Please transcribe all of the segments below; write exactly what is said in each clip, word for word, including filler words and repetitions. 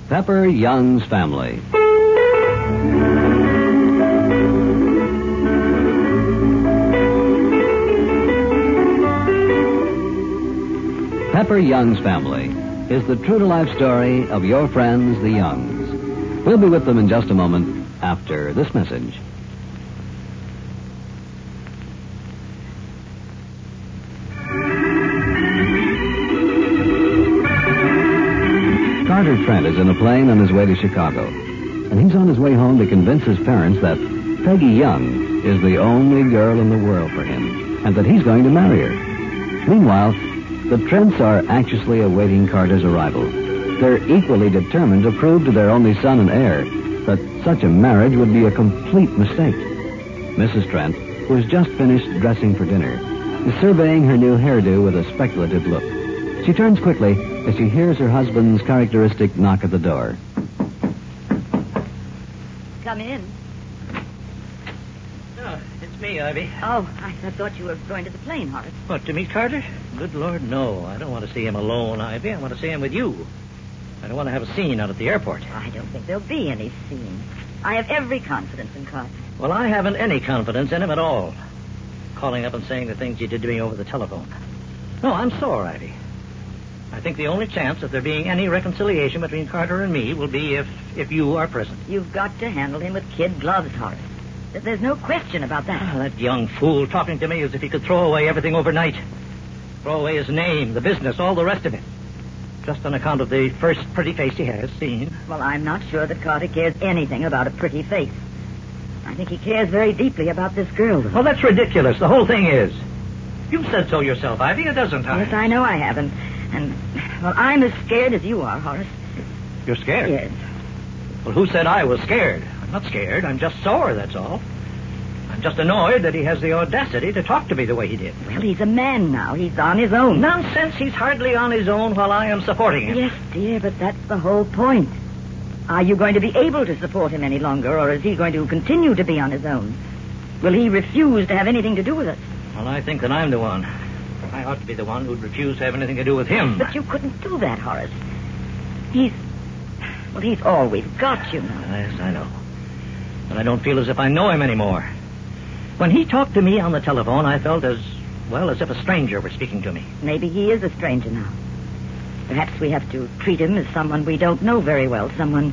Pepper Young's Family. Pepper Young's Family is the true-to-life story of your friends, the Youngs. We'll be with them in just a moment after this message. Carter Trent is in a plane on his way to Chicago, and he's on his way home to convince his parents that Peggy Young is the only girl in the world for him, and that he's going to marry her. Meanwhile, the Trents are anxiously awaiting Carter's arrival. They're equally determined to prove to their only son and heir that such a marriage would be a complete mistake. Missus Trent, who has just finished dressing for dinner, is surveying her new hairdo with a speculative look. She turns quickly as she hears her husband's characteristic knock at the door. Come in. Oh, it's me, Ivy. Oh, I, I thought you were going to the plane, Horace. What, to meet Carter? Good Lord, no. I don't want to see him alone, Ivy. I want to see him with you. I don't want to have a scene out at the airport. I don't think there'll be any scene. I have every confidence in Carter. Well, I haven't any confidence in him at all. Calling up and saying the things you did to me over the telephone. No, I'm sore, Ivy. I think the only chance of there being any reconciliation between Carter and me will be if, if you are present. You've got to handle him with kid gloves, Horace. There's no question about that. Oh, that young fool talking to me as if he could throw away everything overnight. Throw away his name, the business, all the rest of it. Just on account of the first pretty face he has seen. Well, I'm not sure that Carter cares anything about a pretty face. I think he cares very deeply about this girl, though. Well, that's ridiculous. The whole thing is. You've said so yourself, Ivy. It doesn't, huh? Yes, I know I haven't. And, well, I'm as scared as you are, Horace. You're scared? Yes. Well, who said I was scared? I'm not scared. I'm just sore, that's all. I'm just annoyed that he has the audacity to talk to me the way he did. Well, he's a man now. He's on his own. Nonsense. He's hardly on his own while I am supporting him. Yes, dear, but that's the whole point. Are you going to be able to support him any longer, or is he going to continue to be on his own? Will he refuse to have anything to do with us? Well, I think that I'm the one. I ought to be the one who'd refuse to have anything to do with him. But you couldn't do that, Horace. He's... Well, he's all we've got, you know. Yes, I know. But I don't feel as if I know him anymore. When he talked to me on the telephone, I felt as, well, as if a stranger were speaking to me. Maybe he is a stranger now. Perhaps we have to treat him as someone we don't know very well, someone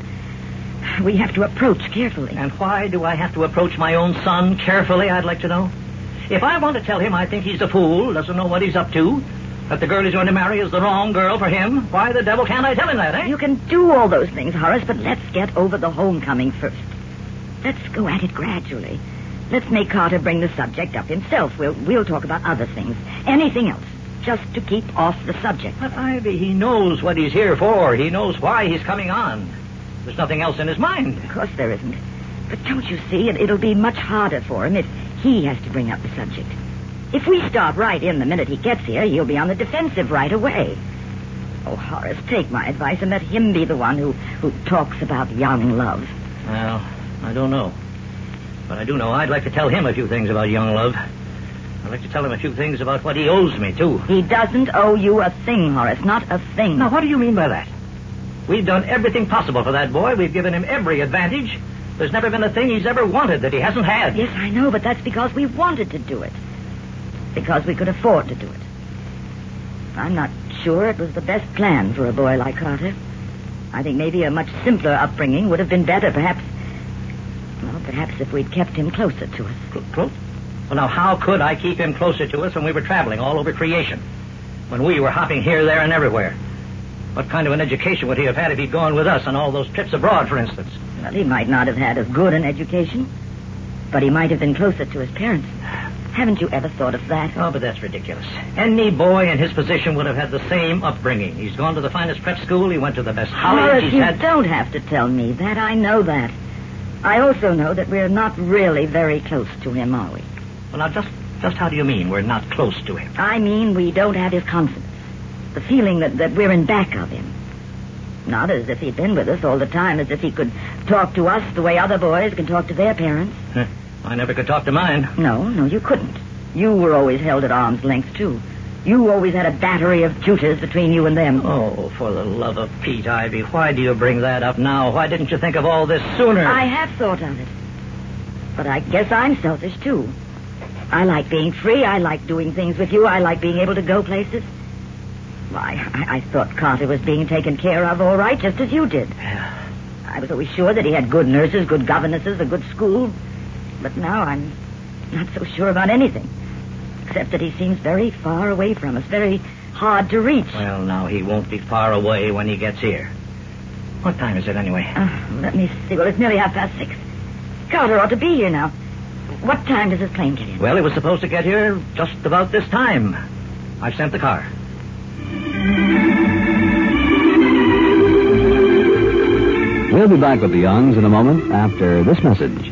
we have to approach carefully. And why do I have to approach my own son carefully, I'd like to know? If I want to tell him I think he's a fool, doesn't know what he's up to, that the girl he's going to marry is the wrong girl for him, why the devil can't I tell him that, eh? You can do all those things, Horace, but let's get over the homecoming first. Let's go at it gradually. Let's make Carter bring the subject up himself. We'll, we'll talk about other things. Anything else. Just to keep off the subject. But, Ivy, he knows what he's here for. He knows why he's coming on. There's nothing else in his mind. Of course there isn't. But don't you see, it, it'll be much harder for him if he has to bring up the subject. If we start right in the minute he gets here, he'll be on the defensive right away. Oh, Horace, take my advice and let him be the one who, who talks about young love. Well, I don't know. But I do know I'd like to tell him a few things about young love. I'd like to tell him a few things about what he owes me, too. He doesn't owe you a thing, Horace. Not a thing. Now, what do you mean by that? We've done everything possible for that boy. We've given him every advantage. There's never been a thing he's ever wanted that he hasn't had. Yes, I know, but that's because we wanted to do it. Because we could afford to do it. I'm not sure it was the best plan for a boy like Carter. I think maybe a much simpler upbringing would have been better, perhaps. Well, perhaps if we'd kept him closer to us. Close? Well, now, how could I keep him closer to us when we were traveling all over creation? When we were hopping here, there, and everywhere? What kind of an education would he have had if he'd gone with us on all those trips abroad, for instance? Well, he might not have had as good an education, but he might have been closer to his parents. Haven't you ever thought of that? Oh, but that's ridiculous. Any boy in his position would have had the same upbringing. He's gone to the finest prep school. He went to the best college. Horace, He's you had... don't have to tell me that. I know that. I also know that we're not really very close to him, are we? Well, now, just, just how do you mean we're not close to him? I mean we don't have his confidence. The feeling that, that we're in back of him. Not as if he'd been with us all the time, as if he could talk to us the way other boys can talk to their parents. I never could talk to mine. No, no, you couldn't. You were always held at arm's length, too. You always had a battery of tutors between you and them. Oh, for the love of Pete, Ivy, why do you bring that up now? Why didn't you think of all this sooner? I have thought of it. But I guess I'm selfish, too. I like being free. I like doing things with you. I like being able to go places. Why, I, I thought Carter was being taken care of all right, just as you did. Yeah. I was always sure that he had good nurses, good governesses, a good school. But now I'm not so sure about anything. Except that he seems very far away from us, very hard to reach. Well, now, he won't be far away when he gets here. What time is it, anyway? Uh, let me see. Well, it's nearly half past six. Carter ought to be here now. What time does his plane get in? Well, he was supposed to get here just about this time. I've sent the car. We'll be back with the Youngs in a moment after this message.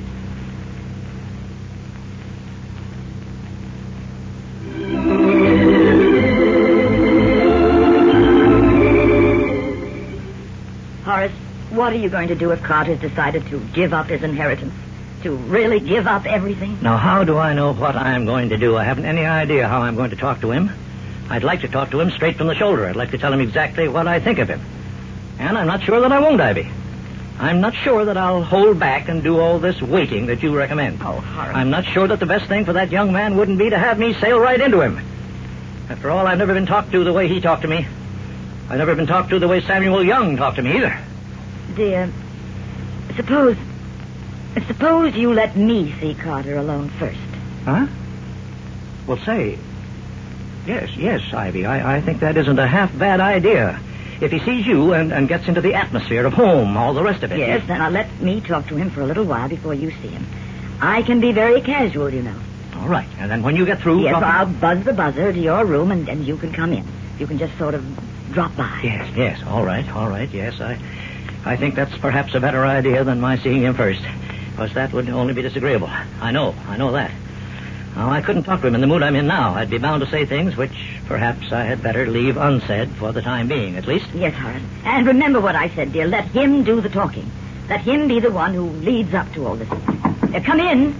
Horace, what are you going to do if Carter's decided to give up his inheritance? To really give up everything? Now, how do I know what I'm going to do? I haven't any idea how I'm going to talk to him. I'd like to talk to him straight from the shoulder. I'd like to tell him exactly what I think of him. And I'm not sure that I won't, Ivy. I'm not sure that I'll hold back and do all this waiting that you recommend. Oh, Horace. I'm not sure that the best thing for that young man wouldn't be to have me sail right into him. After all, I've never been talked to the way he talked to me. I've never been talked to the way Samuel Young talked to me either. Dear, suppose... Suppose you let me see Carter alone first. Huh? Well, say... Yes, yes, Ivy, I, I think that isn't a half-bad idea. If he sees you and, and gets into the atmosphere of home, all the rest of it... Yes, then I'll let me talk to him for a little while before you see him. I can be very casual, you know. All right, and then when you get through... Yes, drop- I'll buzz the buzzer to your room, and, and you can come in. You can just sort of drop by. Yes, yes, all right, all right, yes, I... I think that's perhaps a better idea than my seeing him first. Because that would only be disagreeable. I know, I know that. Now, I couldn't talk to him in the mood I'm in now. I'd be bound to say things which perhaps I had better leave unsaid for the time being, at least. Yes, Horace. And remember what I said, dear. Let him do the talking. Let him be the one who leads up to all this. Uh, come in.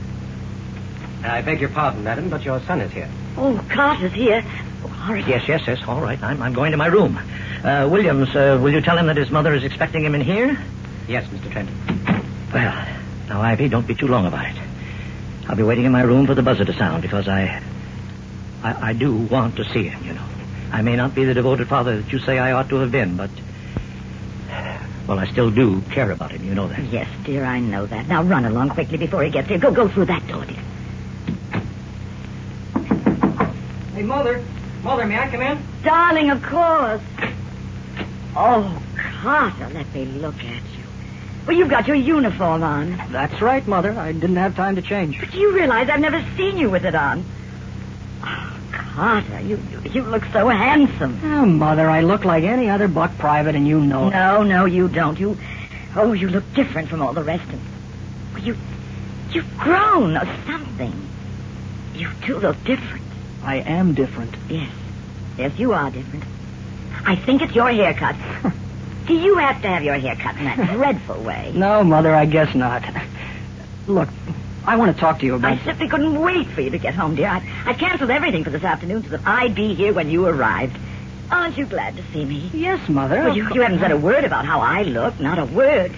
I beg your pardon, madam, but your son is here. Oh, Carter's here. Oh, Horace. Yes, yes, yes, all right. I'm, I'm going to my room. Uh, Williams, uh, will you tell him that his mother is expecting him in here? Yes, Mister Trent. Well, now, Ivy, don't be too long about it. I'll be waiting in my room for the buzzer to sound, because I, I... I do want to see him, you know. I may not be the devoted father that you say I ought to have been, but... Well, I still do care about him, you know that. Yes, dear, I know that. Now run along quickly before he gets here. Go, go through that door, dear. Hey, Mother. Mother, may I come in? Darling, of course. Oh, Carter, let me look at you. Well, you've got your uniform on. That's right, Mother. I didn't have time to change. But you realize I've never seen you with it on. Oh, Carter, you, you you look so handsome. Oh, Mother, I look like any other buck private, and you know it. No, no, you don't. You, oh, you look different from all the rest of them. Well, you, you've grown or something. You do look different. I am different. Yes, yes, you are different. I think it's your haircut. Do you have to have your hair cut in that dreadful way? No, Mother, I guess not. Look, I want to talk to you about... I simply couldn't wait for you to get home, dear. I, I canceled everything for this afternoon so that I'd be here when you arrived. Aren't you glad to see me? Yes, Mother. Well, you, you haven't said a word about how I look. Not a word.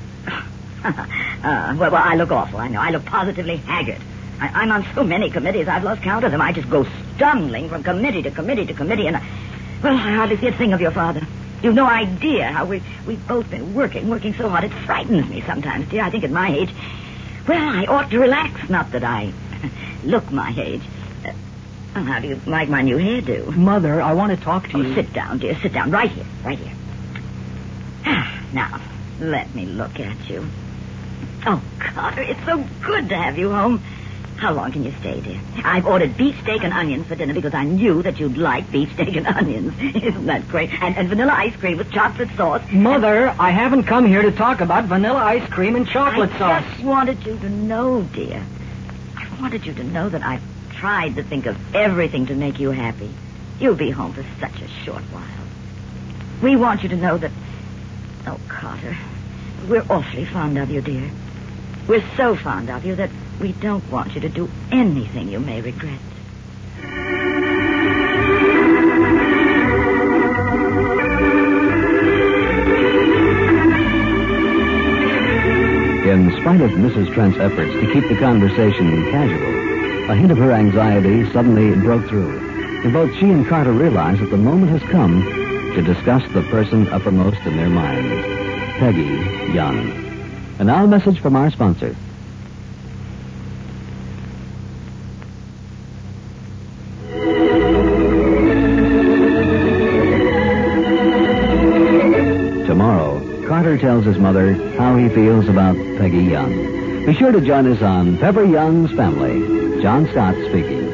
uh, well, well, I look awful, I know. I look positively haggard. I, I'm on so many committees, I've lost count of them. I just go stumbling from committee to committee to committee, and, I, well, I hardly see a thing of your father. You've no idea how we, we've both been working, working so hard. It frightens me sometimes, dear. I think at my age, well, I ought to relax. Not that I look my age. Uh, well, how do you like my new hairdo? Mother, I want to talk to Oh, you. sit down, dear. Sit down. Right here. Right here. Now, let me look at you. Oh, Carter, it's so good to have you home. How long can you stay, dear? I've ordered beefsteak and onions for dinner because I knew that you'd like beefsteak and onions. Isn't that great? And, and vanilla ice cream with chocolate sauce. Mother, I haven't come here to talk about vanilla ice cream and chocolate I sauce. just wanted you to know, dear. I wanted you to know that I've tried to think of everything to make you happy. You'll be home for such a short while. We want you to know that... Oh, Carter, we're awfully fond of you, dear. We're so fond of you that we don't want you to do anything you may regret. spite of Missus Trent's efforts to keep the conversation casual, a hint of her anxiety suddenly broke through. And both she and Carter realized that the moment has come to discuss the person uppermost in their minds, Peggy Young. And now a message from our sponsor. Tomorrow, Carter tells his mother how he feels about Peggy Young. Be sure to join us on Pepper Young's Family. John Scott speaking.